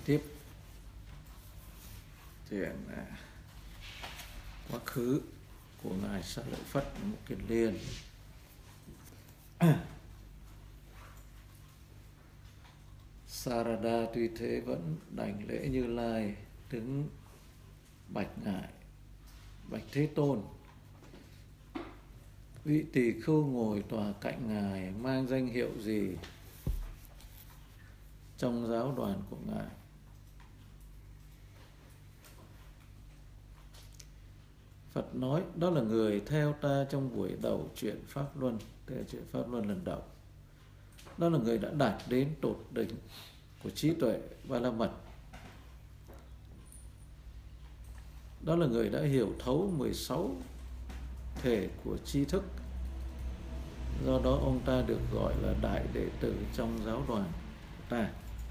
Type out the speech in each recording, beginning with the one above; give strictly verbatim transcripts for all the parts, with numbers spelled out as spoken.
tiếp chuyện à, quá khứ của ngài Xá Lợi Phất Mục Kiền Liên. Sarada tuy thế vẫn đảnh lễ Như Lai, đứng bạch ngài: bạch Thế Tôn, vị tỳ khưu ngồi tòa cạnh ngài mang danh hiệu gì trong giáo đoàn của ngài? Phật nói: đó là người theo ta trong buổi đầu chuyện Pháp Luân, tức là chuyện Pháp Luân lần đầu. Đó là người đã đạt đến tột đỉnh của trí tuệ Ba La Mật. Đó là người đã hiểu thấu mười sáu thể của tri thức. Do đó ông ta được gọi là đại đệ tử trong giáo đoàn của ta.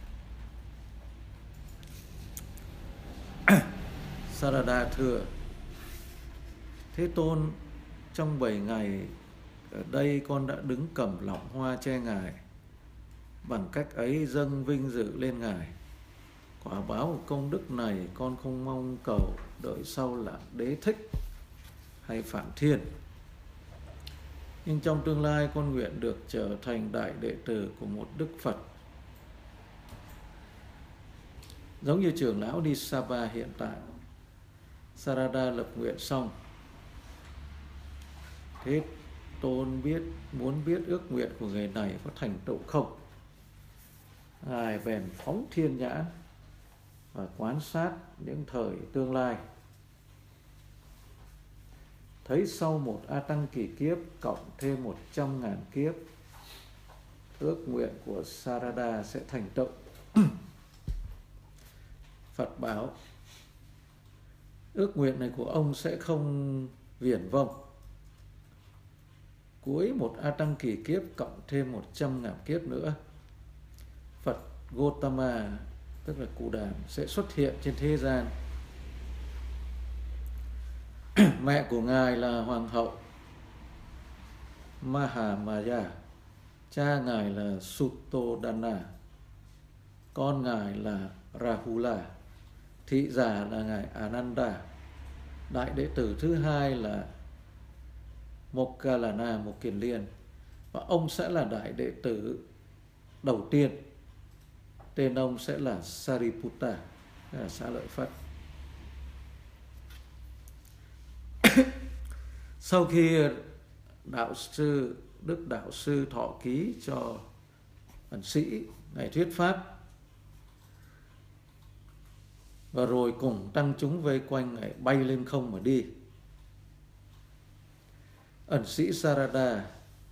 Sarada thưa: Thế Tôn, trong bảy ngày ở đây con đã đứng cầm lọng hoa che ngài, bằng cách ấy dâng vinh dự lên ngài. Quả báo của công đức này con không mong cầu đợi sau là đế thích hay Phạm Thiên, nhưng trong tương lai con nguyện được trở thành đại đệ tử của một Đức Phật. Giống như trưởng lão đi Sapa hiện tại, Sarada lập nguyện xong. Thế Tôn biết muốn biết ước nguyện của người này có thành tựu không? Ngài bèn phóng thiên nhãn và quan sát những thời tương lai. Thấy sau một A Tăng kỳ kiếp cộng thêm một trăm ngàn kiếp, ước nguyện của Sarada sẽ thành tựu. Phật bảo: ước nguyện này của ông sẽ không viển vông. Cuối một A Tăng kỳ kiếp cộng thêm một trăm ngàn kiếp nữa, Phật Gotama, tức là Cù Đàm, sẽ xuất hiện trên thế gian. Mẹ của ngài là Hoàng hậu Mahamaya, cha ngài là Suttodana, con ngài là Rahula, thị giả là ngài Ananda, đại đệ tử thứ hai là Moggallana Mục Kiền Liên, và ông sẽ là đại đệ tử đầu tiên. Tên ông sẽ là Sariputta, là Xá Lợi Phất. Sau khi đạo sư Đức Đạo Sư thọ ký cho ẩn sĩ ngài thuyết pháp, và rồi cùng tăng chúng vây quanh ngài bay lên không mà đi, ẩn sĩ Sarada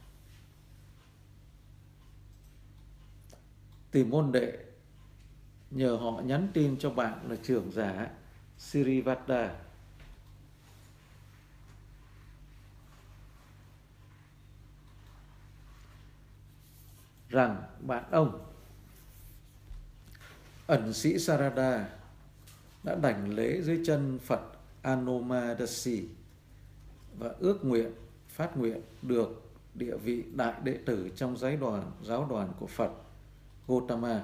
tìm môn đệ, nhờ họ nhắn tin cho bạn là trưởng giả Sirivata rằng bạn ông, ẩn sĩ Sarada, đã đảnh lễ dưới chân Phật Anomadasi và ước nguyện, phát nguyện được địa vị đại đệ tử trong giáo đoàn, giáo đoàn của Phật Gotama,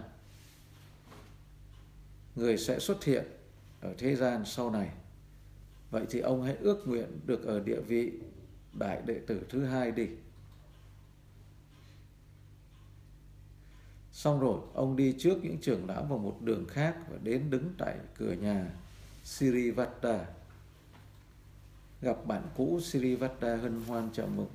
người sẽ xuất hiện ở thế gian sau này. Vậy thì ông hãy ước nguyện được ở địa vị đại đệ tử thứ hai đi. Xong rồi, ông đi trước những trưởng lão vào một đường khác và đến đứng tại cửa nhà Sirivata. Gặp bạn cũ, Sirivata hân hoan chào mừng.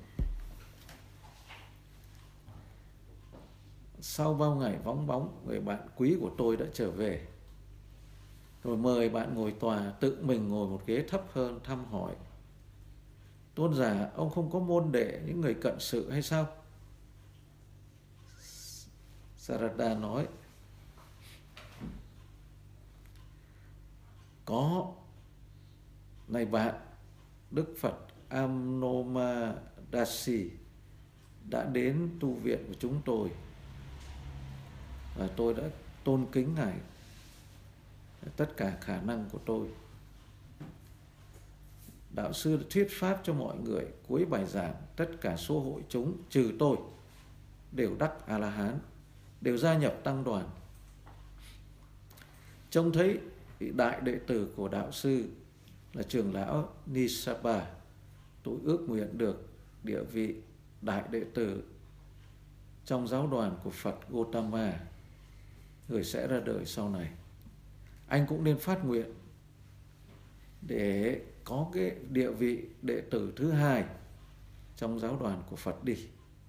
Sau bao ngày vắng bóng, người bạn quý của tôi đã trở về. Rồi mời bạn ngồi tòa, tự mình ngồi một ghế thấp hơn, thăm hỏi: Tôn giả, ông không có môn đệ, những người cận sự hay sao? Sarada nói: có. Này bạn, Đức Phật Anomadasi đã đến tu viện của chúng tôi, và tôi đã tôn kính ngài tất cả khả năng của tôi. Đạo sư đã thuyết pháp cho mọi người. Cuối bài giảng, tất cả số hội chúng trừ tôi đều đắc A-la-hán, đều gia nhập tăng đoàn. Trông thấy vị đại đệ tử của đạo sư là trưởng lão Nisapa, tôi ước nguyện được địa vị đại đệ tử trong giáo đoàn của Phật Gautama, người sẽ ra đời sau này. Anh cũng nên phát nguyện để có cái địa vị đệ tử thứ hai trong giáo đoàn của Phật đi.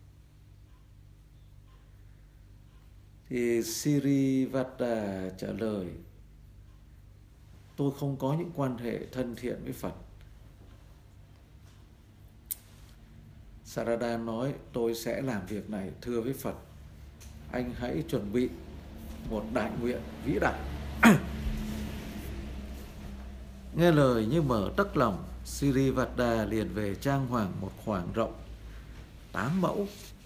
Thì Sirivata trả lời: tôi không có những quan hệ thân thiện với Phật. Sarada nói: tôi sẽ làm việc này thưa với Phật. Anh hãy chuẩn bị một đại nguyện vĩ đại. Nghe lời như mở tấc lòng, Sirivata liền về trang hoàng một khoảng rộng tám mẫu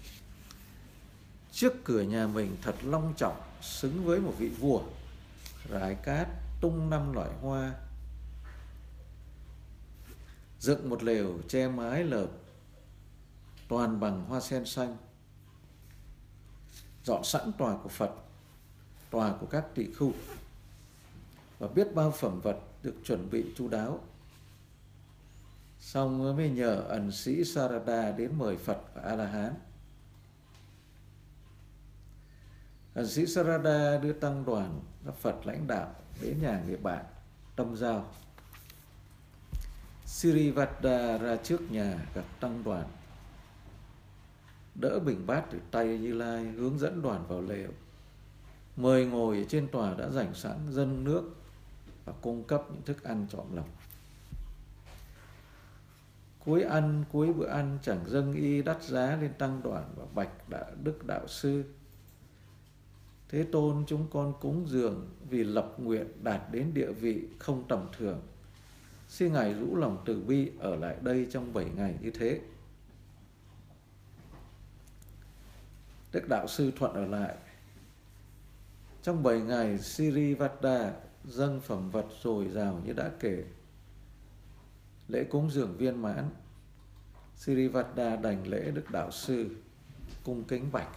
trước cửa nhà mình thật long trọng, xứng với một vị vua. Rải cát, tung năm loại hoa, dựng một lều che mái lợp toàn bằng hoa sen xanh, dọn sẵn tòa của Phật, tòa của các tỳ khưu, và biết bao phẩm vật được chuẩn bị chu đáo. Xong mới nhờ ẩn sĩ Sarada đến mời Phật và A-la-hán. Ẩn sĩ Sarada đưa tăng đoàn các Phật lãnh đạo đến nhà người bạn tâm giao. Sirivata ra trước nhà gặp tăng đoàn, đỡ bình bát từ tay Như Lai, hướng dẫn đoàn vào lều, mời ngồi trên tòa đã dành sẵn, dâng nước và cung cấp những thức ăn trọn lòng. Cuối ăn, cuối bữa ăn chẳng dâng y đắt giá lên tăng đoàn và bạch đạo đức đạo sư: Thế Tôn, chúng con cúng dường vì lập nguyện đạt đến địa vị không tầm thường. Xin Ngài rũ lòng từ bi ở lại đây trong bảy ngày như thế. Đức đạo sư thuận ở lại. Trong bảy ngày, Sirivata dâng phẩm vật dồi dào như đã kể. Lễ cúng dường viên mãn, Sirivata đảnh lễ Đức đạo sư, cung kính bạch: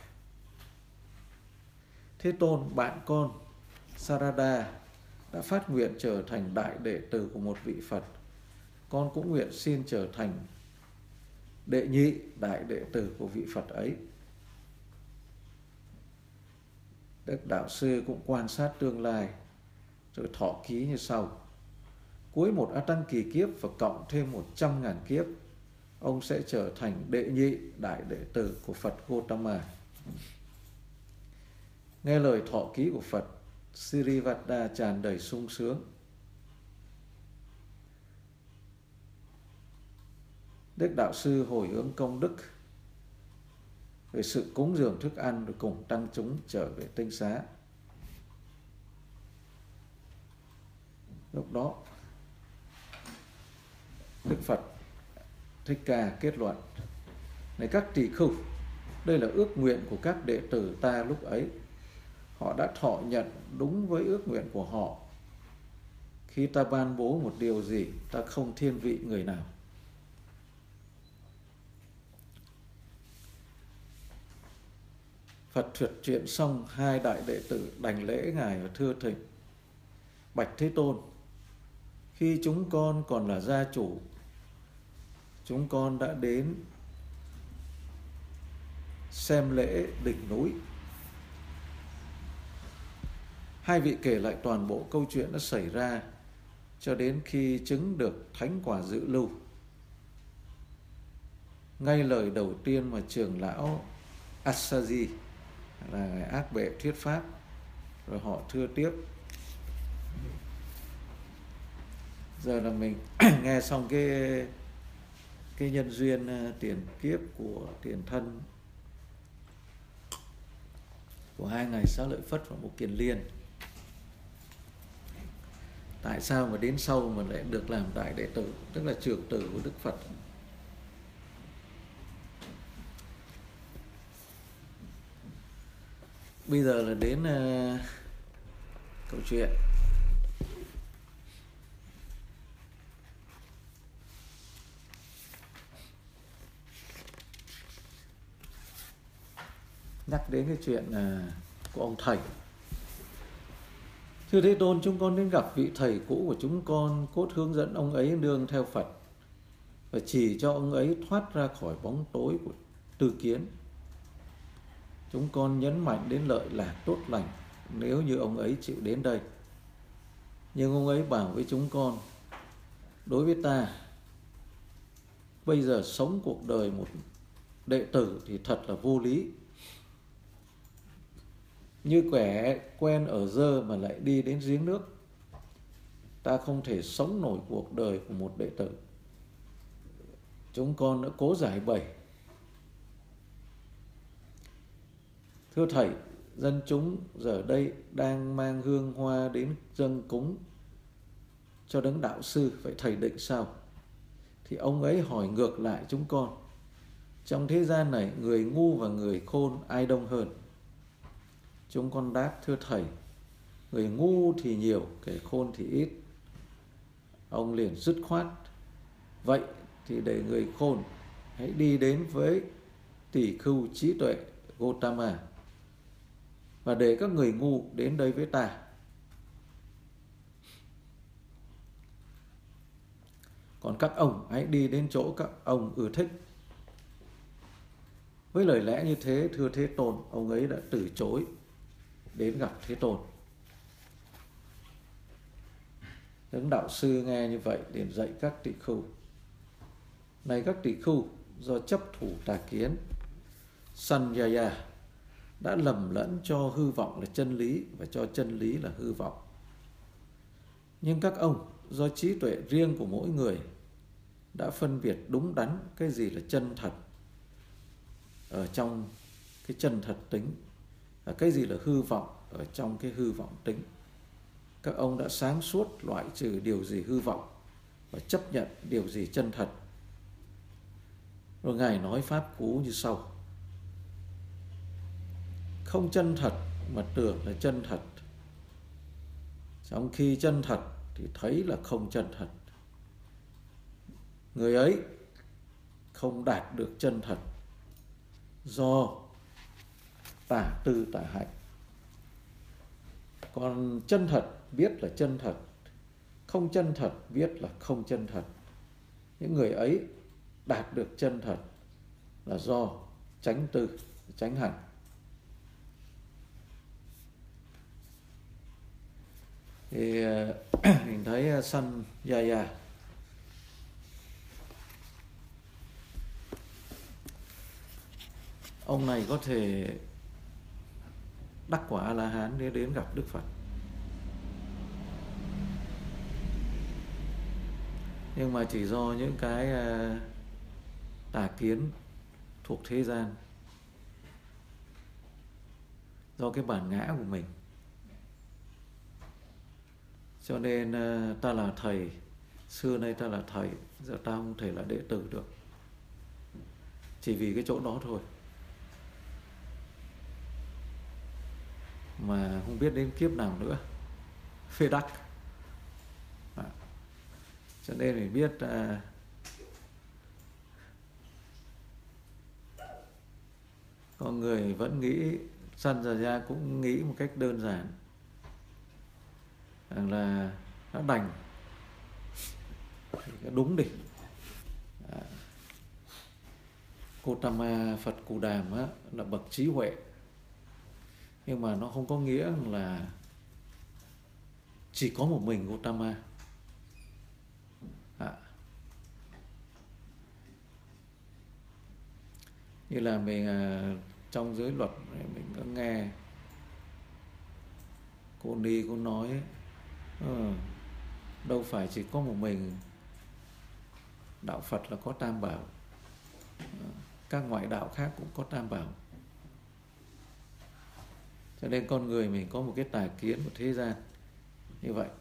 Thế Tôn, bạn con Sarada đã phát nguyện trở thành đại đệ tử của một vị Phật. Con cũng nguyện xin trở thành đệ nhị đại đệ tử của vị Phật ấy. Đức đạo sư cũng quan sát tương lai rồi thọ ký như sau: cuối một A Tăng kỳ kiếp và cộng thêm một trăm ngàn kiếp, ông sẽ trở thành đệ nhị đại đệ tử của Phật Gautama. Nghe lời thọ ký của Phật, Sirivata tràn đầy sung sướng. Đức đạo sư hồi hướng công đức về sự cúng dường thức ăn rồi cùng tăng chúng trở về tinh xá. Lúc đó Đức Phật Thích Ca kết luận: này các tỳ khưu, đây là ước nguyện của các đệ tử ta lúc ấy. Họ đã thọ nhận đúng với ước nguyện của họ. Khi ta ban bố một điều gì, ta không thiên vị người nào. Phật thuyết chuyện xong, hai đại đệ tử đảnh lễ Ngài và thưa thỉnh: bạch Thế Tôn, khi chúng con còn là gia chủ, chúng con đã đến xem lễ đỉnh núi. Hai vị kể lại toàn bộ câu chuyện đã xảy ra cho đến khi chứng được thánh quả dự lưu. Ngay lời đầu tiên mà trưởng lão Asaji là Ngài Ác Bệ thuyết pháp, rồi họ thưa tiếp. Giờ là mình nghe xong cái cái nhân duyên tiền kiếp của tiền thân của hai ngài Xá Lợi Phất và Mục Kiền Liên. Tại sao mà đến sau mà lại được làm đại đệ tử, tức là trưởng tử của Đức Phật. Bây giờ là đến uh, câu chuyện. Nhắc đến cái chuyện uh, của ông thầy. Thưa Thế Tôn, chúng con đến gặp vị thầy cũ của chúng con, cốt hướng dẫn ông ấy nương theo Phật và chỉ cho ông ấy thoát ra khỏi bóng tối của tư kiến. Chúng con nhấn mạnh đến lợi lạc tốt lành nếu như ông ấy chịu đến đây. Nhưng ông ấy bảo với chúng con, đối với ta, bây giờ sống cuộc đời một đệ tử thì thật là vô lý. Như kẻ quen ở dơ mà lại đi đến giếng nước. Ta không thể sống nổi cuộc đời của một đệ tử. Chúng con đã cố giải bày. Thưa Thầy, dân chúng giờ đây đang mang hương hoa đến dâng cúng cho đấng đạo sư, vậy Thầy định sao? Thì ông ấy hỏi ngược lại chúng con, trong thế gian này người ngu và người khôn ai đông hơn? Chúng con đáp, thưa Thầy, người ngu thì nhiều, kẻ khôn thì ít. Ông liền dứt khoát, vậy thì để người khôn hãy đi đến với tỷ khưu trí tuệ Gotama, và để các người ngu đến đây với ta. Còn các ông hãy đi đến chỗ các ông ưa thích. Với lời lẽ như thế, thưa Thế Tôn, ông ấy đã từ chối đến gặp Thế Tôn. Đấng đạo sư nghe như vậy liền dạy các tỷ khưu. Này các tỷ khưu, do chấp thủ tà kiến, Sanjaya đã lầm lẫn cho hư vọng là chân lý và cho chân lý là hư vọng. Nhưng các ông, do trí tuệ riêng của mỗi người, đã phân biệt đúng đắn cái gì là chân thật ở trong cái chân thật tính, và cái gì là hư vọng ở trong cái hư vọng tính. Các ông đã sáng suốt loại trừ điều gì hư vọng và chấp nhận điều gì chân thật. Rồi Ngài nói pháp cú như sau: không chân thật mà tưởng là chân thật, trong khi chân thật thì thấy là không chân thật. Người ấy không đạt được chân thật do tà tư tà hạnh. Còn chân thật biết là chân thật, không chân thật biết là không chân thật. Những người ấy đạt được chân thật là do chánh tư, chánh hạnh. Thì mình thấy Sanjaya ông này có thể đắc quả A-la-hán để đến gặp Đức Phật. Nhưng mà chỉ do những cái tà kiến thuộc thế gian, do cái bản ngã của mình, cho nên ta là thầy, xưa nay ta là thầy, giờ ta không thể là đệ tử được, chỉ vì cái chỗ đó thôi, mà không biết đến kiếp nào nữa phê đắc. À, cho nên mình biết à, con người vẫn nghĩ, Sanjaya cũng nghĩ một cách đơn giản rằng là nó đành thì đúng đi. À, Gotama Phật Cù Đàm á, là bậc trí huệ, nhưng mà nó không có nghĩa là chỉ có một mình Gotama. À, như là mình à, trong giới luật mình có nghe cô Ni cô nói ừ, đâu phải chỉ có một mình đạo Phật là có tam bảo, các ngoại đạo khác cũng có tam bảo. Cho nên con người mình có một cái tà kiến của thế gian như vậy.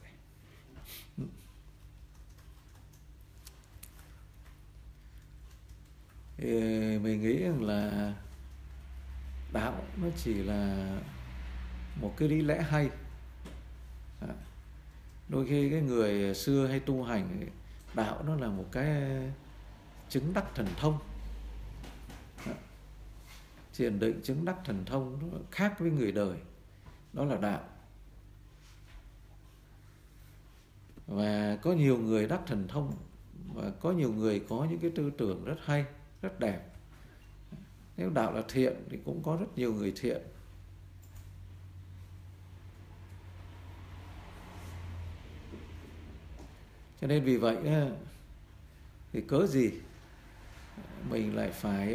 Thì mình nghĩ rằng là đạo nó chỉ là một cái lý lẽ hay. À, đôi khi cái người xưa hay tu hành, đạo nó là một cái chứng đắc thần thông. À, thiền định chứng đắc thần thông nó khác với người đời, đó là đạo. Và có nhiều người đắc thần thông, và có nhiều người có những cái tư tưởng rất hay, rất đẹp. Nếu đạo là thiện thì cũng có rất nhiều người thiện. Cho nên vì vậy thì cớ gì mình lại phải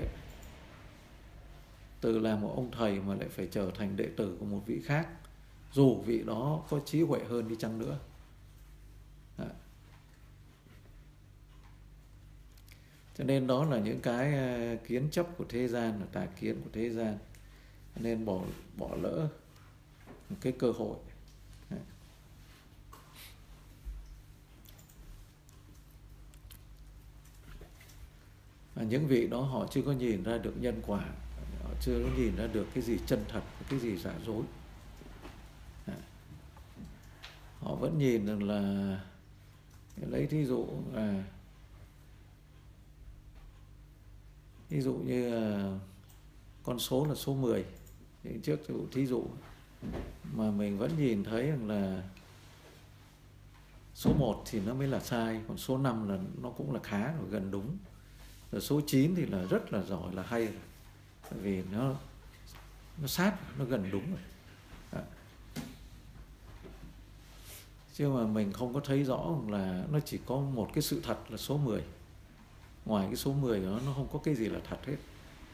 từ làm một ông thầy mà lại phải trở thành đệ tử của một vị khác, dù vị đó có trí huệ hơn đi chăng nữa. Đó. Cho nên đó là những cái kiến chấp của thế gian, là tà kiến của thế gian. Nên bỏ bỏ lỡ một cái cơ hội. Đấy. Và những vị đó họ chưa có nhìn ra được nhân quả, họ chưa có nhìn ra được cái gì chân thật, cái gì giả dối. Đấy. Họ vẫn nhìn rằng là, lấy thí dụ là ví dụ như là con số là số mười. Thì trước thí dụ mà mình vẫn nhìn thấy rằng là số một thì nó mới là sai, còn số năm là nó cũng là khá rồi, gần đúng. Rồi số chín thì là rất là giỏi, là hay. Bởi vì nó nó sát, nó gần đúng rồi. Đó. Chứ mà mình không có thấy rõ là nó chỉ có một cái sự thật là số mười. Ngoài cái số mười đó nó không có cái gì là thật hết.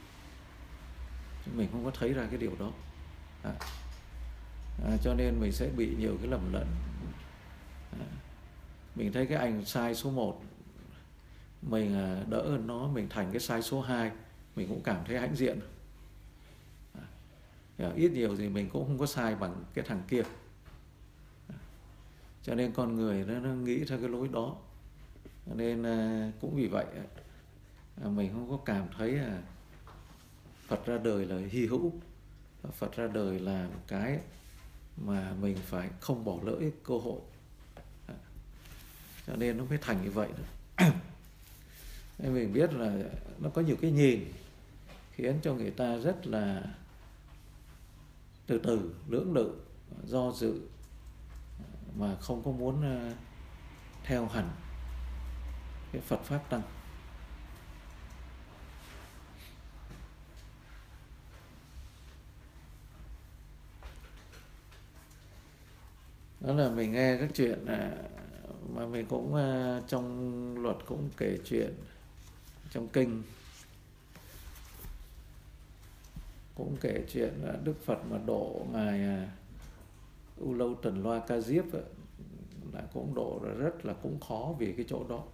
Mình không có thấy ra cái điều đó. À. À, cho nên mình sẽ bị nhiều cái lầm lẫn. À. Mình thấy cái anh sai số một, mình đỡ hơn nó, mình thành cái sai số hai, mình cũng cảm thấy hãnh diện. À. Ít nhiều gì mình cũng không có sai bằng cái thằng kia. À. Cho nên con người nó, nó nghĩ theo cái lối đó. Cho nên cũng vì vậy mình không có cảm thấy Phật ra đời là hy hữu. Phật ra đời là một cái mà mình phải không bỏ lỡ cơ hội. Cho nên nó mới thành như vậy đó. Nên mình biết là nó có nhiều cái nhìn khiến cho người ta rất là từ từ, lưỡng lự, do dự, mà không có muốn theo hẳn cái Phật Pháp Tăng. Đó là mình nghe các chuyện mà mình cũng trong luật cũng kể chuyện, trong kinh cũng kể chuyện là Đức Phật mà độ ngài U Lâu Trần Loa Ca Diếp là cũng độ là rất là cũng khó vì cái chỗ đó.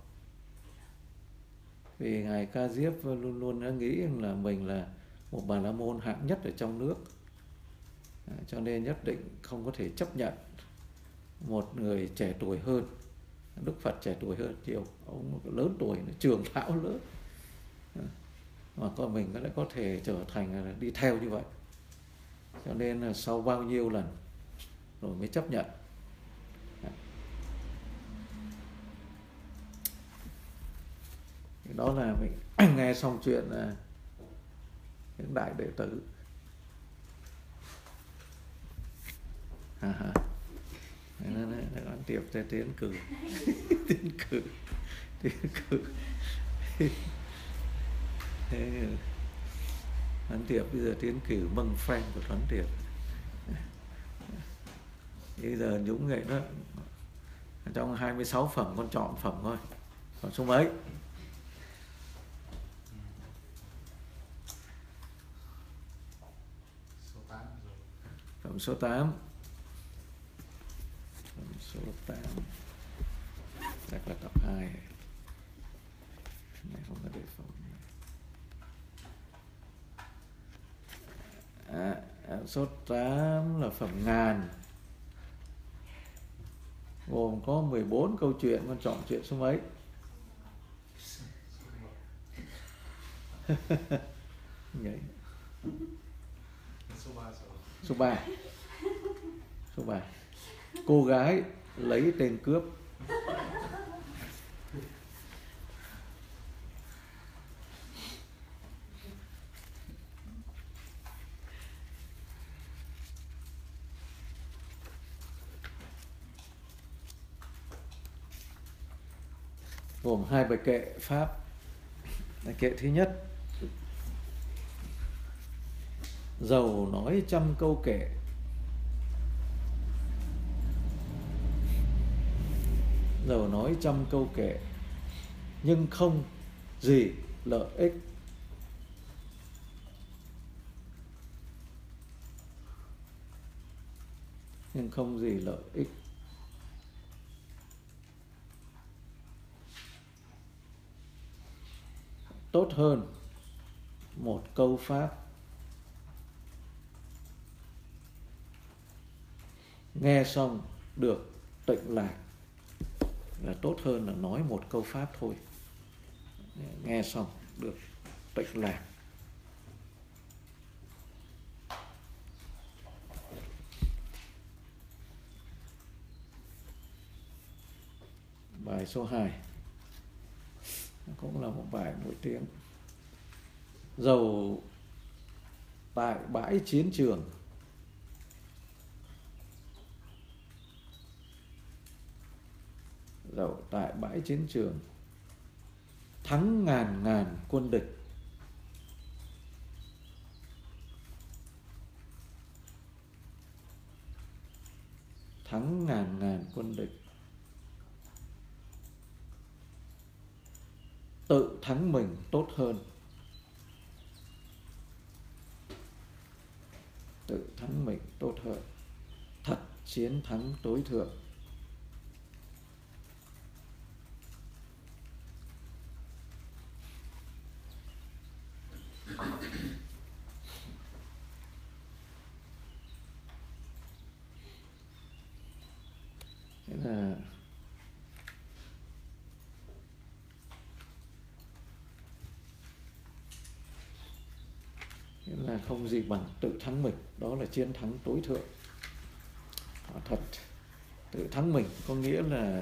Vì ngài Ca Diếp luôn luôn đã nghĩ là mình là một Bà La Môn hạng nhất ở trong nước, cho nên nhất định không có thể chấp nhận một người trẻ tuổi hơn. Đức Phật trẻ tuổi hơn nhiều, ông lớn tuổi, trường lão lớn, mà con mình lại có thể trở thành đi theo như vậy. Cho nên là sau bao nhiêu lần rồi mới chấp nhận. Đó là mình nghe xong chuyện là những đại đệ tử. À, à. Đoán tiếp cho tiến cử. Tiến cử. Tiến cử. Thế Đoán tiếp bây giờ tiến cử mừng phanh của Đoán tiếp. Bây giờ Dũng vậy đó, trong hai mươi sáu phẩm con chọn phẩm thôi. Còn số mấy? Số tám rồi. Phẩm số tám. Phẩm số tám. Chắc là tập hai. Này không có đề phẩm. À, số tám là phẩm ngàn, gồm có mười bốn câu chuyện, con chọn chuyện số mấy? Vậy. Số ba rồi. Số ba. Số ba. Cô gái lấy tên cướp. gồm hai bài kệ pháp. Bài kệ thứ nhất: dầu nói trăm câu kệ, dầu nói trăm câu kệ nhưng không gì lợi ích. Nhưng không gì lợi ích. Tốt hơn một câu pháp nghe xong được tịnh lạc. Là tốt hơn là nói một câu pháp thôi, nghe xong được tịnh lạc. Bài số hai cũng là một bài nổi tiếng. Dầu tại bãi chiến trường, dầu tại bãi chiến trường thắng ngàn ngàn quân địch, thắng ngàn ngàn quân địch, tự thắng mình tốt hơn. Tự thắng mình tốt hơn. Thật chiến thắng tối thượng. Thế là Thế là không gì bằng tự thắng mình, đó là chiến thắng tối thượng. Thật, tự thắng mình có nghĩa là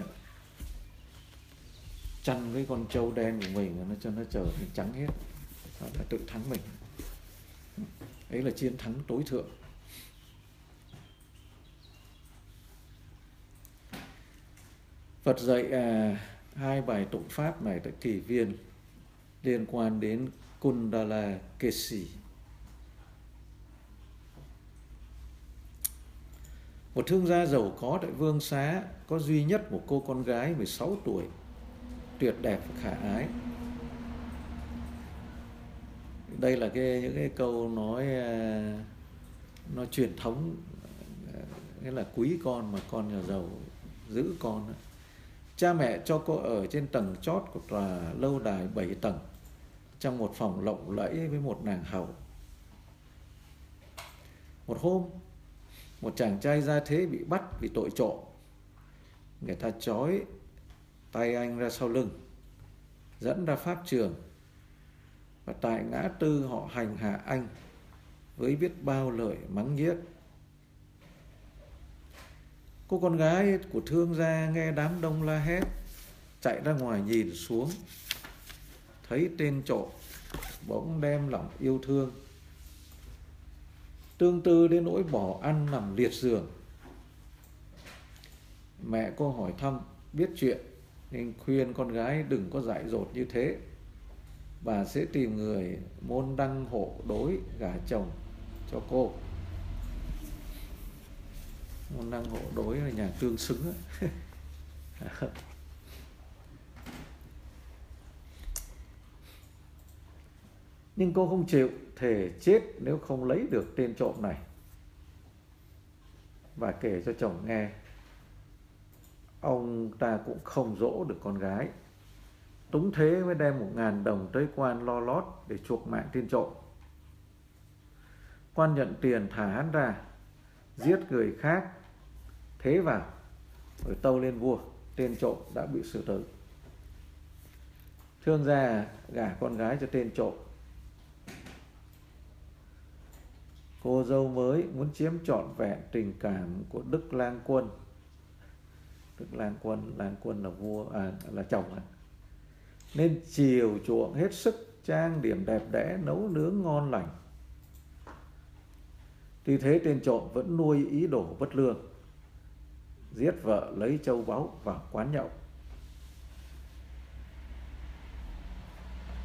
chăn cái con trâu đen của mình nó cho nó trở thành trắng hết. Đó là tự thắng mình. Đấy là chiến thắng tối thượng. Phật dạy à, hai bài tụng pháp này tại Kỷ Viên liên quan đến Kundala Kesi. Một thương gia giàu có tại Vương Xá có duy nhất một cô con gái mười sáu tuổi, tuyệt đẹp và khả ái. Đây là cái những cái câu nói nó truyền thống, nghĩa là quý con mà con nhà giàu giữ con đó. Cha mẹ cho cô ở trên tầng chót của tòa lâu đài bảy tầng, trong một phòng lộng lẫy với một nàng hầu. Một hôm, một chàng trai gia thế bị bắt vì tội trộm. Người ta trói tay anh ra sau lưng, dẫn ra pháp trường, và tại ngã tư họ hành hạ anh với biết bao lời mắng nhiếc. Cô con gái của thương gia nghe đám đông la hét, chạy ra ngoài nhìn xuống, thấy tên trộm, bỗng đem lòng yêu thương, tương tư đến nỗi bỏ ăn nằm liệt giường. Mẹ cô hỏi thăm biết chuyện nên khuyên con gái đừng có dại dột như thế, bà sẽ tìm người môn đăng hộ đối gả chồng cho cô. Môn đăng hộ đối là nhà tương xứng. Nhưng cô không chịu, thề chết nếu không lấy được tên trộm này, và kể cho chồng nghe. Ông ta cũng không dỗ được con gái, túng thế mới đem một ngàn đồng tới quan lo lót để chuộc mạng tên trộm. Quan nhận tiền thả hắn ra, giết người khác thế vào, rồi tâu lên vua, tên trộm đã bị xử tử. Thương gia gả con gái cho tên trộm. Cô dâu mới muốn chiếm trọn vẹn tình cảm của Đức Lang Quân. Đức Lang Quân, Lang Quân là vua, à, là chồng, nên chiều chuộng hết sức, trang điểm đẹp đẽ, nấu nướng ngon lành. Tuy thế tên trộm vẫn nuôi ý đồ bất lương, giết vợ lấy châu báu vào quán nhậu.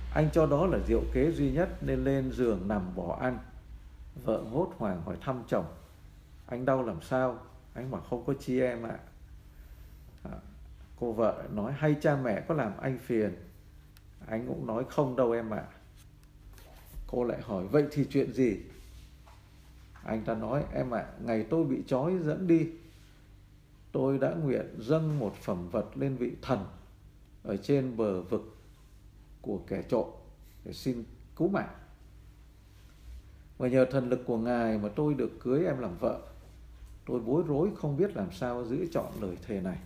Anh cho đó là diệu kế duy nhất nên lên giường nằm bỏ ăn. Vợ hốt hoảng hỏi thăm chồng: anh đau làm sao? Anh bảo không có chi em ạ. À, cô vợ nói: hay cha mẹ có làm anh phiền? Anh cũng nói: không đâu em ạ. Cô lại hỏi: vậy thì chuyện gì? Anh ta nói: em ạ, ngày tôi bị trói dẫn đi, tôi đã nguyện dâng một phẩm vật lên vị thần ở trên bờ vực của kẻ trộm để xin cứu mạng. Và nhờ thần lực của Ngài mà tôi được cưới em làm vợ. Tôi bối rối không biết làm sao giữ trọn lời thề này.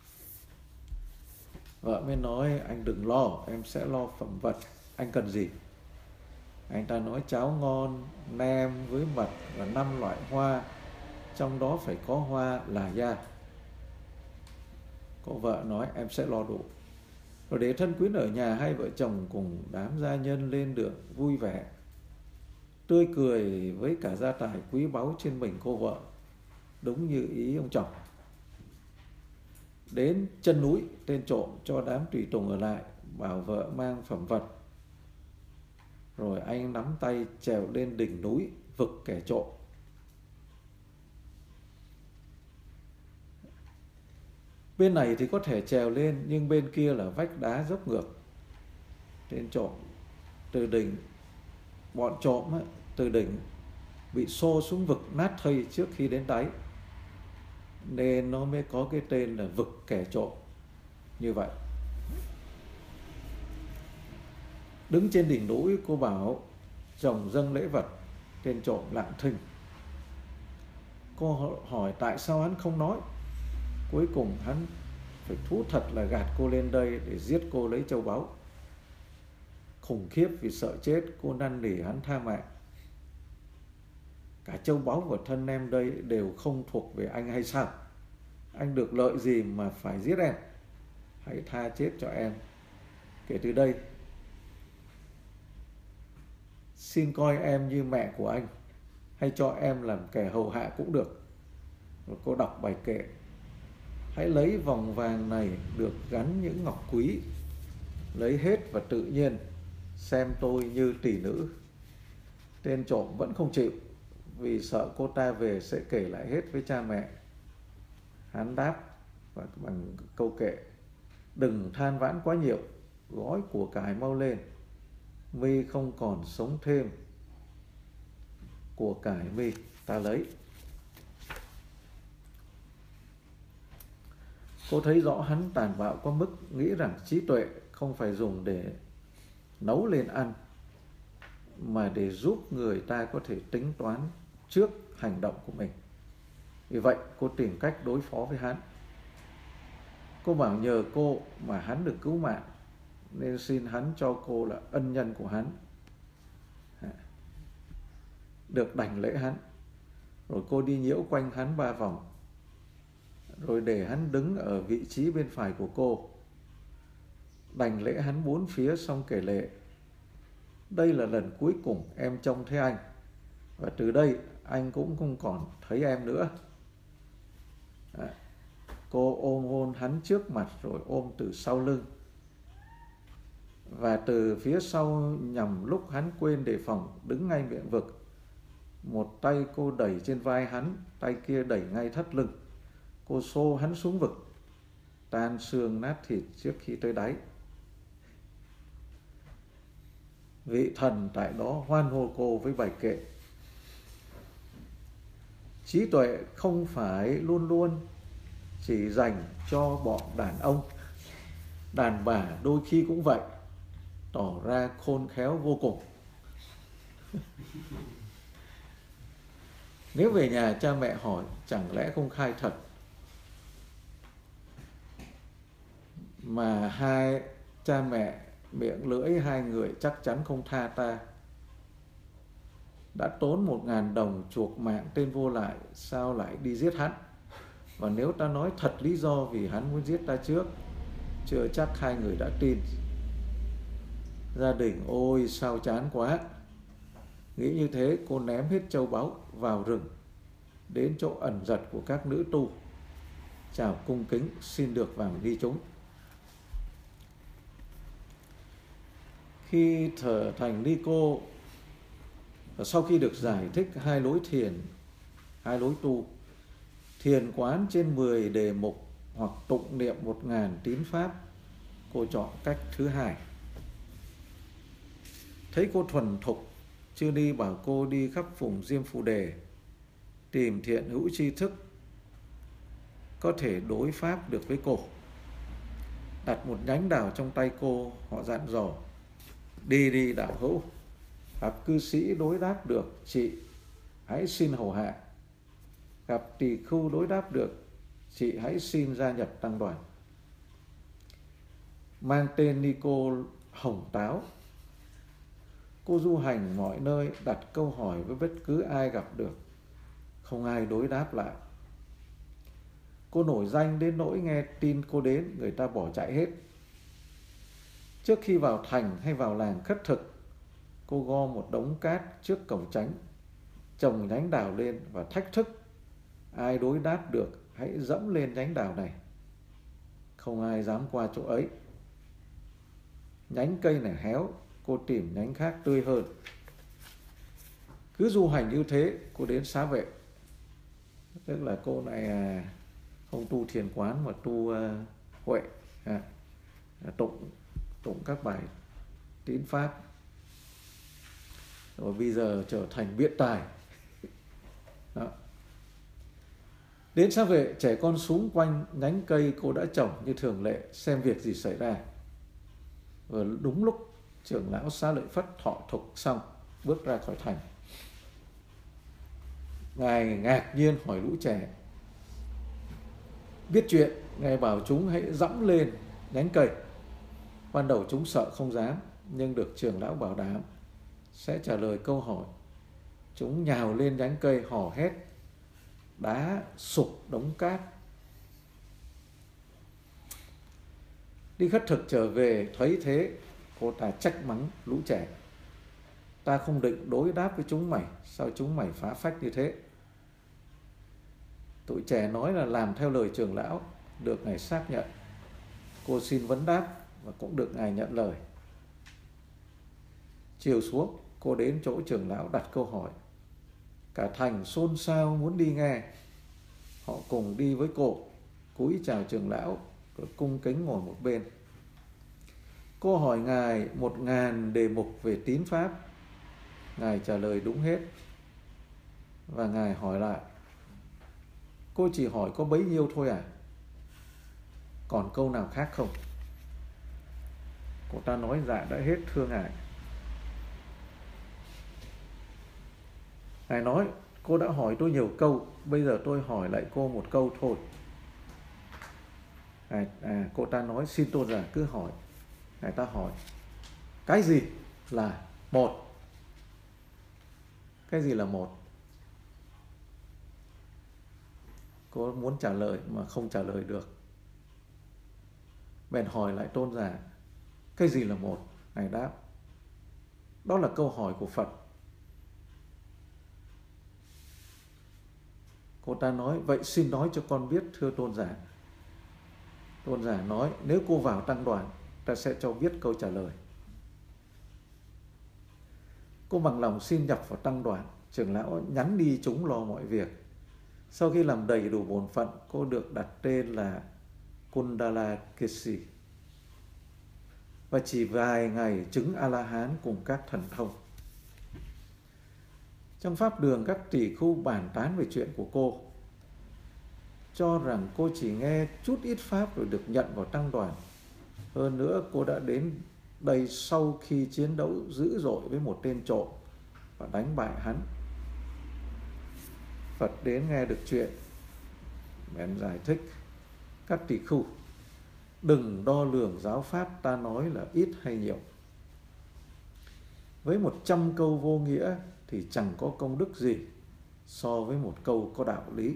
Vợ mới nói: anh đừng lo, em sẽ lo phẩm vật. Anh cần gì? Anh ta nói: cháo ngon, nem với mật và năm loại hoa, trong đó phải có hoa là gia. Cô vợ nói: em sẽ lo đủ. Rồi để thân quyến ở nhà, hai vợ chồng cùng đám gia nhân lên đường vui vẻ, tươi cười với cả gia tài quý báu trên mình cô vợ, đúng như ý ông chồng. Đến chân núi, tên trộm cho đám tùy tùng ở lại, bảo vợ mang phẩm vật. Rồi anh nắm tay trèo lên đỉnh núi vực kẻ trộm. Bên này thì có thể trèo lên, nhưng bên kia là vách đá dốc ngược. Tên trộm từ đỉnh, bọn trộm ấy, từ đỉnh bị xô xuống vực nát thây trước khi đến đáy, nên nó mới có cái tên là vực kẻ trộm như vậy. Đứng trên đỉnh núi, cô bảo chồng dâng lễ vật. Tên trộm lặng thinh. Cô hỏi tại sao hắn không nói. Cuối cùng hắn phải thú thật là gạt cô lên đây để giết cô lấy châu báu. Khủng khiếp vì sợ chết, cô năn nỉ hắn tha mạng. Cả châu báu và thân em đây đều không thuộc về anh hay sao? Anh được lợi gì mà phải giết em? Hãy tha chết cho em. Kể từ đây, xin coi em như mẹ của anh, hay cho em làm kẻ hầu hạ cũng được. Rồi cô đọc bài kệ: hãy lấy vòng vàng này được gắn những ngọc quý, lấy hết và tự nhiên, xem tôi như tỷ nữ. Tên trộm vẫn không chịu, vì sợ cô ta về sẽ kể lại hết với cha mẹ. Hắn đáp bằng câu kệ: đừng than vãn quá nhiều, gói của cải mau lên, mi không còn sống thêm, của cải mi ta lấy. Cô thấy rõ hắn tàn bạo quá mức, nghĩ rằng trí tuệ không phải dùng để nấu lên ăn, mà để giúp người ta có thể tính toán trước hành động của mình. Vì vậy cô tìm cách đối phó với hắn. Cô bảo nhờ cô mà hắn được cứu mạng, nên xin hắn cho cô là ân nhân của hắn, được đảnh lễ hắn. Rồi cô đi nhiễu quanh hắn ba vòng, rồi để hắn đứng ở vị trí bên phải của cô, đảnh lễ hắn bốn phía, xong kể lệ: đây là lần cuối cùng em trông thấy anh, và từ đây anh cũng không còn thấy em nữa. À, cô ôm hôn hắn trước mặt, rồi ôm từ sau lưng, và từ phía sau, nhằm lúc hắn quên đề phòng đứng ngay miệng vực. Một tay cô đẩy trên vai hắn, tay kia đẩy ngay thắt lưng. Cô xô hắn xuống vực, tan xương nát thịt trước khi tới đáy. Vị thần tại đó hoan hô cô với bài kệ: trí tuệ không phải luôn luôn chỉ dành cho bọn đàn ông, đàn bà đôi khi cũng vậy, tỏ ra khôn khéo vô cùng. Nếu về nhà cha mẹ hỏi, chẳng lẽ không khai thật, mà hai cha mẹ miệng lưỡi hai người chắc chắn không tha ta. Đã tốn một ngàn đồng chuộc mạng tên vô lại, sao lại đi giết hắn? Và nếu ta nói thật lý do vì hắn muốn giết ta trước, chưa chắc hai người đã tin. Gia đình ôi sao chán quá. Nghĩ như thế, cô ném hết châu báu vào rừng, đến chỗ ẩn giật của các nữ tu, chào cung kính xin được vào đi chúng. Khi thờ thành Ni Cô, sau khi được giải thích hai lối thiền, hai lối tu, thiền quán trên mười đề mục hoặc tụng niệm một ngàn tín pháp, cô chọn cách thứ hai. Thấy cô thuần thục, Chư Ni bảo cô đi khắp vùng Diêm Phù Đề tìm thiện hữu tri thức có thể đối pháp được với cô. Đặt một nhánh đào trong tay cô, họ dặn dò: đi đi đạo hữu, gặp cư sĩ đối đáp được chị hãy xin hầu hạ, gặp tỳ khưu đối đáp được chị hãy xin gia nhập tăng đoàn. Mang tên Ni Cô Hồng Táo, cô du hành mọi nơi, đặt câu hỏi với bất cứ ai gặp được, không ai đối đáp lại. Cô nổi danh đến nỗi nghe tin cô đến, người ta bỏ chạy hết. Trước khi vào thành hay vào làng khất thực, cô gom một đống cát trước cổng tránh, trồng nhánh đào lên và thách thức: ai đối đáp được hãy dẫm lên nhánh đào này. Không ai dám qua chỗ ấy. Nhánh cây này héo, cô tìm nhánh khác tươi hơn. Cứ du hành như thế, cô đến Xá Vệ. Tức là cô này không tu thiền quán mà tu uh, huệ, à, tụng tụng các bài tín pháp, rồi bây giờ trở thành biện tài. Đó. Đến Xá Vệ, trẻ con xúm quanh nhánh cây cô đã trồng như thường lệ, xem việc gì xảy ra. Và đúng lúc trưởng lão Xá Lợi Phất thọ thục xong, bước ra khỏi thành. Ngài ngạc nhiên hỏi lũ trẻ. Biết chuyện, Ngài bảo chúng hãy dẫm lên nhánh cây. Ban đầu chúng sợ không dám, nhưng được trưởng lão bảo đảm sẽ trả lời câu hỏi. Chúng nhào lên nhánh cây hò hét, đá sụp đống cát. Đi khất thực trở về, thấy thế, cô ta trách mắng lũ trẻ: ta không định đối đáp với chúng mày, sao chúng mày phá phách như thế? Tụi trẻ nói là làm theo lời trưởng lão, được Ngài xác nhận. Cô xin vấn đáp và cũng được Ngài nhận lời. Chiều xuống, cô đến chỗ trưởng lão đặt câu hỏi. Cả thành xôn xao muốn đi nghe. Họ cùng đi với cô, cúi chào trưởng lão, rồi cung kính ngồi một bên. Cô hỏi Ngài một ngàn đề mục về tín pháp. Ngài trả lời đúng hết. Và Ngài hỏi lại: cô chỉ hỏi có bấy nhiêu thôi à? Còn câu nào khác không? Cô ta nói: dạ đã hết thưa Ngài. Ngài nói: cô đã hỏi tôi nhiều câu, bây giờ tôi hỏi lại cô một câu thôi. À, à, cô ta nói: xin tôn giả cứ hỏi. Ngài ta hỏi: cái gì là một? Cái gì là một? Cô muốn trả lời mà không trả lời được. Bèn hỏi lại tôn giả: cái gì là một? Ngài đáp: đó là câu hỏi của Phật. Cô ta nói: vậy xin nói cho con biết thưa tôn giả. Tôn giả nói: nếu cô vào tăng đoàn, ta sẽ cho biết câu trả lời. Cô bằng lòng xin nhập vào tăng đoàn. Trưởng lão nhắn đi chúng lo mọi việc. Sau khi làm đầy đủ bổn phận, cô được đặt tên là Kundala Kesi. Và chỉ vài ngày chứng A-la-hán cùng các thần thông. Trong pháp đường, các tỷ khưu bàn tán về chuyện của cô, cho rằng cô chỉ nghe chút ít pháp rồi được nhận vào tăng đoàn. Hơn nữa, cô đã đến đây sau khi chiến đấu dữ dội với một tên trộm và đánh bại hắn. Phật đến nghe được chuyện, bèn giải thích: các tỷ khưu, đừng đo lường giáo pháp ta nói là ít hay nhiều. Với một trăm câu vô nghĩa thì chẳng có công đức gì so với một câu có đạo lý.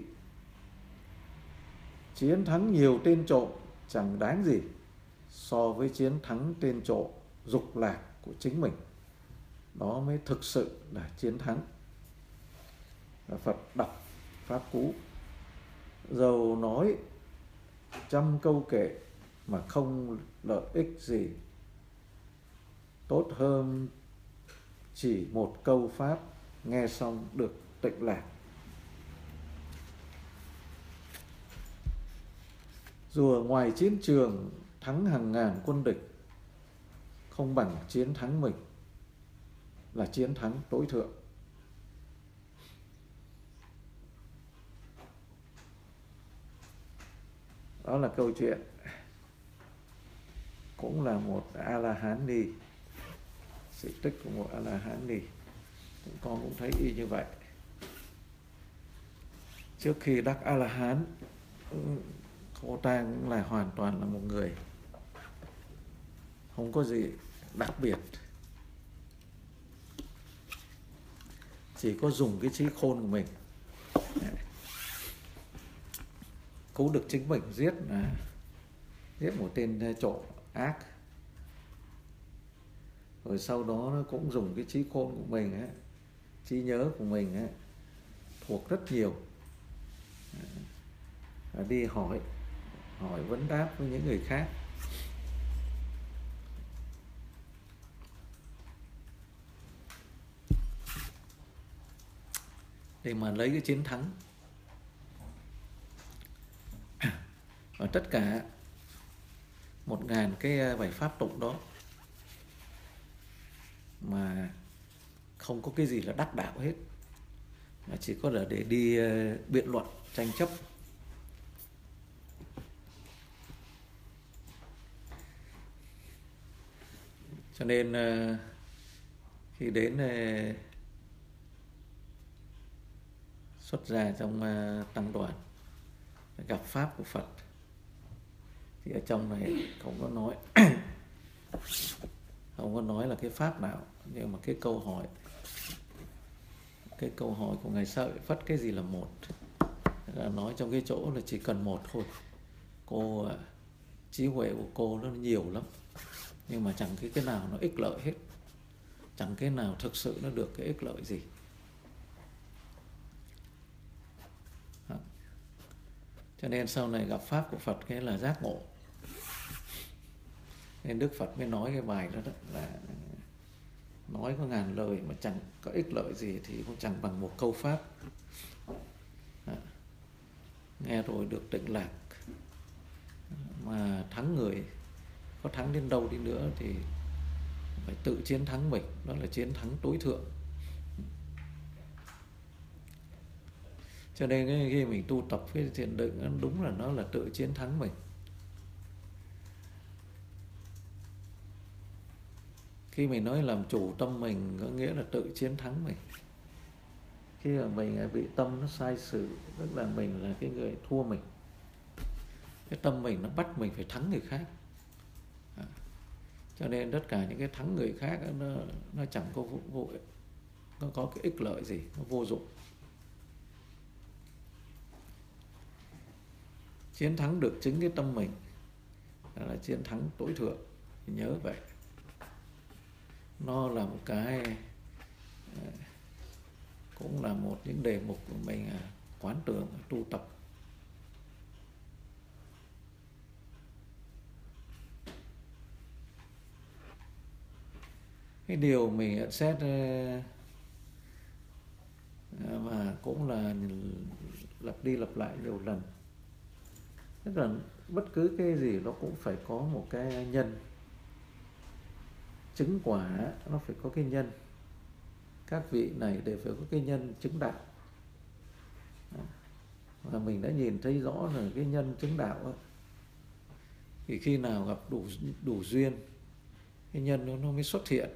Chiến thắng nhiều tên trộm chẳng đáng gì so với chiến thắng tên trộm dục lạc của chính mình. Đó mới thực sự là chiến thắng. Và Phật đọc pháp cú: dầu nói trăm câu kệ mà không lợi ích gì, tốt hơn chỉ một câu pháp nghe xong được tịnh lạc. Dù ở ngoài chiến trường thắng hàng ngàn quân địch, không bằng chiến thắng mình là chiến thắng tối thượng. Đó là câu chuyện, cũng là một A-la-hán ni, sự tích của một A-la-hán ni. Con cũng thấy y như vậy. Trước khi đắc A-la-hán, cô ta cũng là hoàn toàn là một người không có gì đặc biệt, chỉ có dùng cái trí khôn của mình cứu được chính mình, giết là giết một tên trộm ác. Rồi sau đó nó cũng dùng cái trí khôn của mình ấy, trí nhớ của mình ấy, thuộc rất nhiều, đi hỏi hỏi vấn đáp với những người khác, để mà lấy cái chiến thắng. Và tất cả một ngàn cái bài pháp tụng đó mà không có cái gì là đắc đạo hết, mà chỉ có là để đi biện luận, tranh chấp. Cho nên khi đến xuất gia trong tăng đoàn, gặp pháp của Phật, thì ở trong này không có nói không có nói là cái pháp nào, nhưng mà cái câu hỏi cái câu hỏi của ngài Sợi Phất, cái gì là một, là nói trong cái chỗ là chỉ cần một thôi. Cô trí huệ của cô nó nhiều lắm, nhưng mà chẳng cái cái nào nó ích lợi hết, chẳng cái nào thực sự nó được cái ích lợi gì. Cho nên sau này gặp pháp của Phật cái là giác ngộ. Nên Đức Phật mới nói cái bài đó, đó là nói có ngàn lời mà chẳng có ích lợi gì thì cũng chẳng bằng một câu pháp. Đó. Nghe rồi được tịnh lạc, mà thắng người, có thắng đến đâu đi nữa thì phải tự chiến thắng mình, đó là chiến thắng tối thượng. Cho nên khi mình tu tập cái thiền định, đúng là nó là tự chiến thắng mình. Khi mình nói làm chủ tâm mình, có nghĩa là tự chiến thắng mình. Khi mà mình bị tâm nó sai sử, tức là mình là cái người thua mình. Cái tâm mình nó bắt mình phải thắng người khác. À, cho nên tất cả những cái thắng người khác nó, nó chẳng có vô, vô, nó có cái ích lợi gì, nó vô dụng. Chiến thắng được chính cái tâm mình là chiến thắng tối thượng. Nhớ vậy. Nó là một cái, cũng là một những đề mục của mình quán tưởng, tu tập. Cái điều mình nhận xét mà cũng là lặp đi lặp lại nhiều lần, tức là bất cứ cái gì nó cũng phải có một cái nhân. Chứng quả nó phải có cái nhân. Các vị này đều phải có cái nhân chứng đạo. Và mình đã nhìn thấy rõ là cái nhân chứng đạo ấy, thì khi nào gặp đủ đủ duyên, cái nhân nó, nó mới xuất hiện.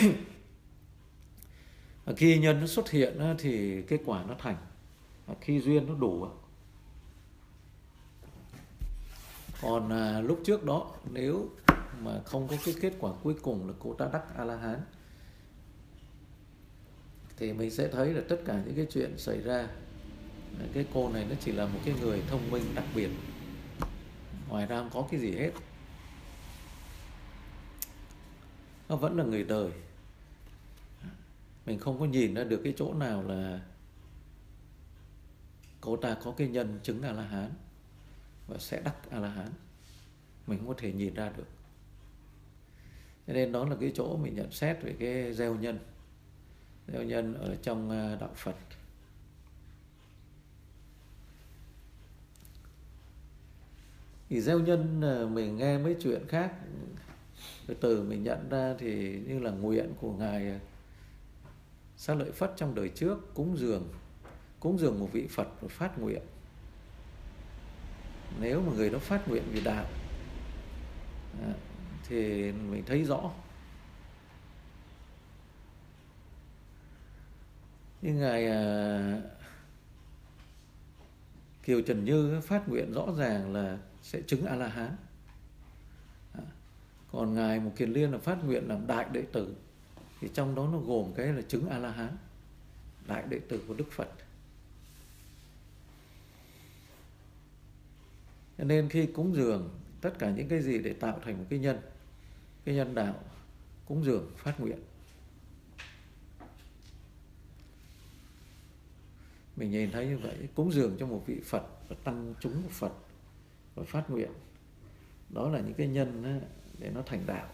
Và khi nhân nó xuất hiện thì cái quả nó thành. Và khi duyên nó đủ. Còn à, lúc trước đó, nếu mà không có cái kết quả cuối cùng là cô ta đắc A-la-hán, thì mình sẽ thấy là tất cả những cái chuyện xảy ra, cái cô này nó chỉ là một cái người thông minh đặc biệt, ngoài ra không có cái gì hết. Nó vẫn là người đời. Mình không có nhìn ra được cái chỗ nào là cô ta có cái nhân chứng A-la-hán và sẽ đắc A-la-hán. Mình không có thể nhìn ra được. Cho nên đó là cái chỗ mình nhận xét về cái gieo nhân. Gieo nhân ở trong đạo Phật. Thì gieo nhân mình nghe mấy chuyện khác, từ từ mình nhận ra thì như là nguyện của Ngài Xá Lợi Phất trong đời trước, cúng dường cúng dường một vị Phật và phát nguyện. Nếu mà người đó phát nguyện vì đạo thì mình thấy rõ. Như Ngài Kiều Trần Như phát nguyện rõ ràng là sẽ chứng A-la-hán. Còn Ngài Một Kiền Liên là phát nguyện làm đại đệ tử, thì trong đó nó gồm cái là chứng A-la-hán, đại đệ tử của Đức Phật. Cho nên khi cúng dường tất cả những cái gì để tạo thành một cái nhân, cái nhân đạo, cúng dường phát nguyện. Mình nhìn thấy như vậy, cúng dường cho một vị Phật và tăng chúng của Phật và phát nguyện, đó là những cái nhân để nó thành đạo.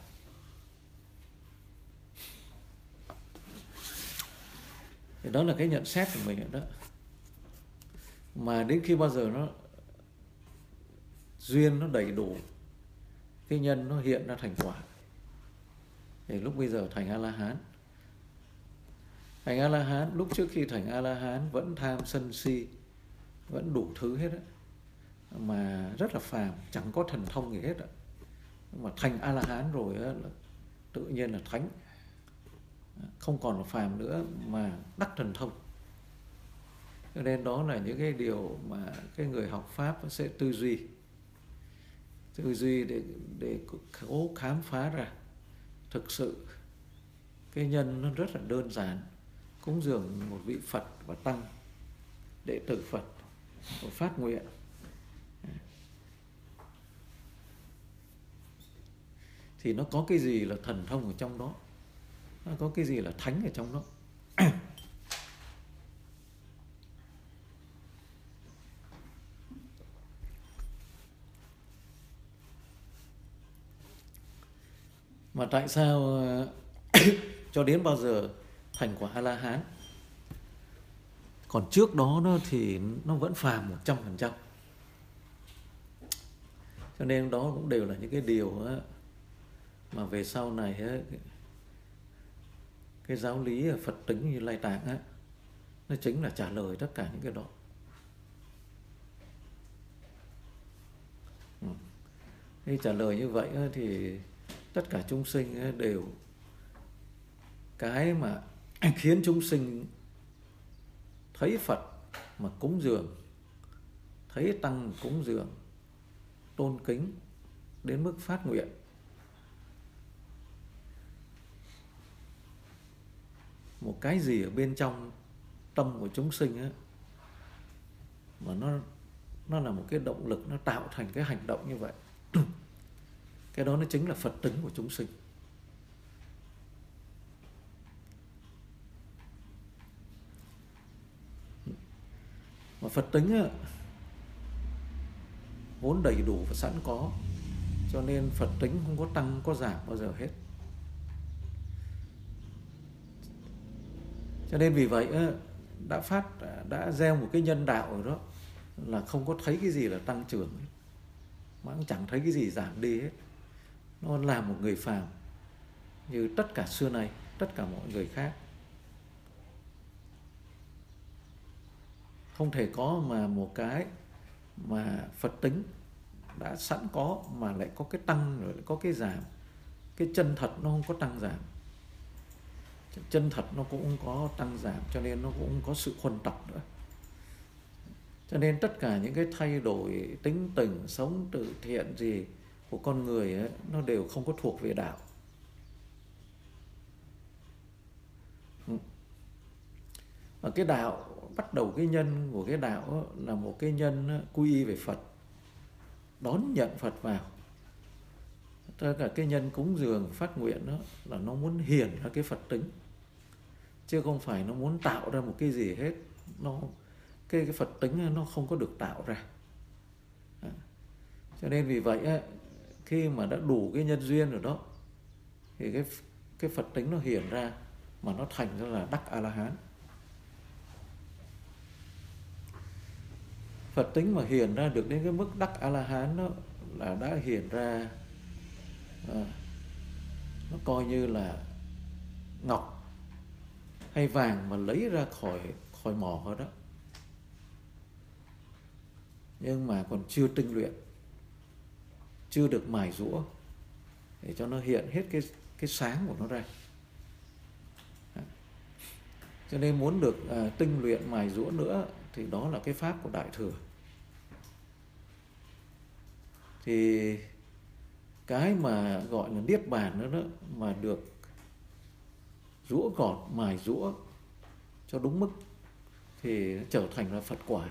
Thì đó là cái nhận xét của mình đó. Mà đến khi bao giờ nó duyên nó đầy đủ, cái nhân nó hiện ra thành quả, thì lúc bây giờ thành A-la-hán. Thành A-la-hán, lúc trước khi thành A-la-hán vẫn tham sân si, vẫn đủ thứ hết á, mà rất là phàm, chẳng có thần thông gì hết á. Mà thành A-la-hán rồi á, là tự nhiên là thánh, không còn là phàm nữa mà đắc thần thông. Cho nên đó là những cái điều mà cái người học Pháp sẽ tư duy tư duy để, để cố khám phá ra thực sự cái nhân nó rất là đơn giản. Cúng dường một vị Phật và tăng, đệ tử Phật và phát nguyện, thì nó có cái gì là thần thông ở trong đó, nó có cái gì là thánh ở trong đó. Mà tại sao cho đến bao giờ thành quả A-la-hán, còn trước đó nó thì nó vẫn phàm một trăm phần trăm. Cho nên đó cũng đều là những cái điều á, mà về sau này á, cái giáo lý Phật tính Như Lai Tạng á, nó chính là trả lời tất cả những cái đó. Khi trả lời như vậy á, thì tất cả chúng sinh đều, cái mà khiến chúng sinh thấy Phật mà cúng dường, thấy tăng cúng dường, tôn kính đến mức phát nguyện, một cái gì ở bên trong tâm của chúng sinh á, mà nó nó là một cái động lực, nó tạo thành cái hành động như vậy. Cái đó nó chính là Phật tính của chúng sinh. Mà Phật tính á, vốn đầy đủ và sẵn có, cho nên Phật tính không có tăng có giảm bao giờ hết. Cho nên vì vậy á, đã phát đã gieo một cái nhân đạo ở đó, là không có thấy cái gì là tăng trưởng ấy, mà cũng chẳng thấy cái gì giảm đi hết. Nó là một người phàm như tất cả xưa nay, tất cả mọi người khác. Không thể có mà một cái mà Phật tính đã sẵn có mà lại có cái tăng rồi lại có cái giảm. Cái chân thật nó không có tăng giảm, chân thật nó cũng không có tăng giảm, cho nên nó cũng không có sự huân tập nữa. Cho nên tất cả những cái thay đổi tính tình, sống từ thiện gì của con người ấy, nó đều không có thuộc về đạo. Và cái đạo, bắt đầu cái nhân của cái đạo là một cái nhân quy y về Phật, đón nhận Phật vào. Tất cả cái nhân cúng dường, phát nguyện đó là nó muốn hiển ra cái Phật tính, chứ không phải nó muốn tạo ra một cái gì hết. Nó cái, cái Phật tính nó không có được tạo ra. Cho nên vì vậy khi mà đã đủ cái nhân duyên rồi đó, thì cái cái Phật tính nó hiển ra mà nó thành ra là đắc A La Hán. Phật tính mà hiển ra được đến cái mức đắc A La Hán đó là đã hiển ra à, nó coi như là ngọc hay vàng mà lấy ra khỏi khỏi mỏ rồi đó, nhưng mà còn chưa tinh luyện, chưa được mài rũa để cho nó hiện hết cái cái sáng của nó ra. Cho nên muốn được à, tinh luyện mài rũa nữa thì đó là cái pháp của Đại Thừa. Thì cái mà gọi là niết bàn nữa đó, mà được rũa gọt mài rũa cho đúng mức thì trở thành là Phật quả.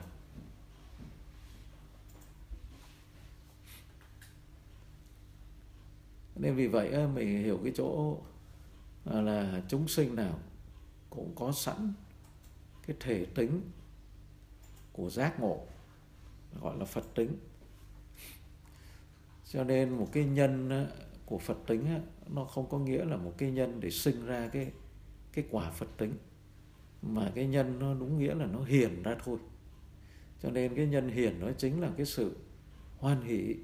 Nên vì vậy mình hiểu cái chỗ là chúng sinh nào cũng có sẵn cái thể tính của giác ngộ, gọi là Phật tính. Cho nên một cái nhân của Phật tính nó không có nghĩa là một cái nhân để sinh ra cái cái quả Phật tính, mà cái nhân nó đúng nghĩa là nó hiển ra thôi. Cho nên cái nhân hiển nó chính là cái sự hoan hỷ,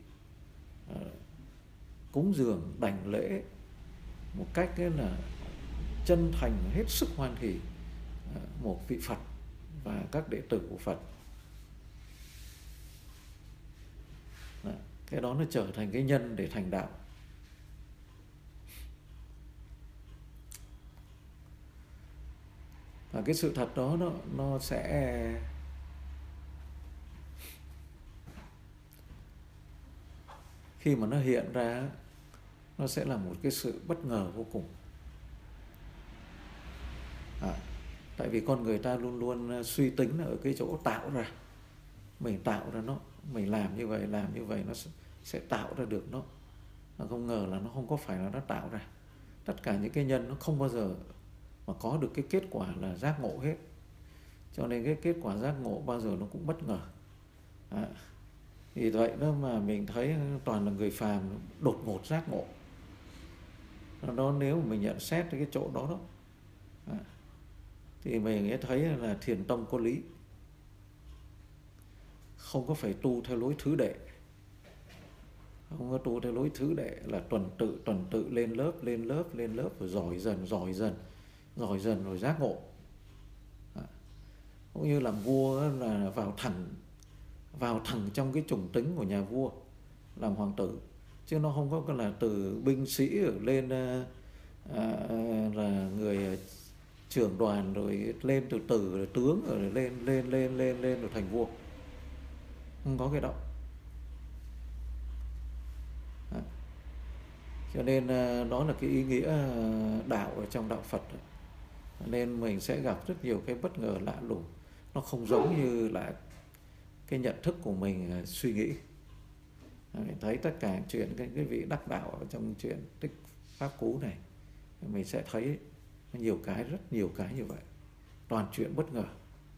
cúng dường đảnh lễ một cách là chân thành, hết sức hoan hỷ một vị Phật và các đệ tử của Phật. Cái đó nó trở thành cái nhân để thành đạo. Và cái sự thật đó nó, nó sẽ khi mà nó hiện ra, nó sẽ là một cái sự bất ngờ vô cùng. À, tại vì con người ta luôn luôn suy tính ở cái chỗ tạo ra. Mình tạo ra nó, mình làm như vậy, làm như vậy nó sẽ tạo ra được nó. Mà không ngờ là nó không có phải là nó tạo ra. Tất cả những cái nhân nó không bao giờ mà có được cái kết quả là giác ngộ hết. Cho nên cái kết quả giác ngộ bao giờ nó cũng bất ngờ. À, vì vậy đó mà mình thấy toàn là người phàm đột ngột giác ngộ. Đó, nếu mà mình nhận xét cái chỗ đó đó à, thì mình thấy là Thiền tông có lý, không có phải tu theo lối thứ đệ, không có tu theo lối thứ đệ là tuần tự tuần tự lên lớp lên lớp lên lớp rồi giỏi dần giỏi dần giỏi dần rồi giác ngộ. À, cũng như làm vua là vào thẳng vào thẳng trong cái chủng tính của nhà vua làm hoàng tử, chứ nó không có là từ binh sĩ lên à, à, là người trưởng đoàn rồi lên từ từ rồi tướng rồi lên lên lên lên lên rồi thành vua, không có cái đó. À, cho nên đó là cái ý nghĩa đạo ở trong đạo Phật. Nên mình sẽ gặp rất nhiều cái bất ngờ lạ lùng, nó không giống như là cái nhận thức của mình suy nghĩ. Mình thấy tất cả chuyện cái, cái vị đắc đạo ở trong chuyện Tích Pháp Cú này, mình sẽ thấy nhiều cái, rất nhiều cái như vậy, toàn chuyện bất ngờ.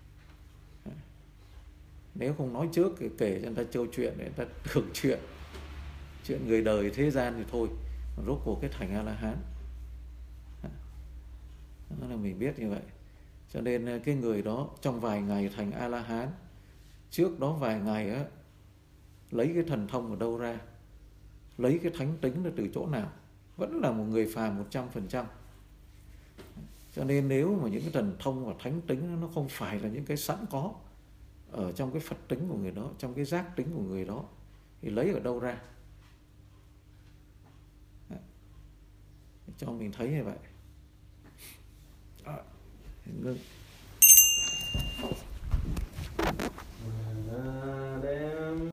Nếu không nói trước thì kể cho người ta châu chuyện để người ta tưởng chuyện chuyện người đời thế gian thì thôi, rốt cuộc cái thành A La Hán. Đó là mình biết như vậy. Cho nên cái người đó trong vài ngày thành A La Hán, trước đó vài ngày á, lấy cái thần thông ở đâu ra, lấy cái thánh tính là từ chỗ nào, vẫn là một người phàm một trăm phần trăm. Cho nên nếu mà những cái thần thông và thánh tính nó không phải là những cái sẵn có ở trong cái Phật tính của người đó, trong cái giác tính của người đó, thì lấy ở đâu ra? Cho mình thấy như vậy. À, ngưng.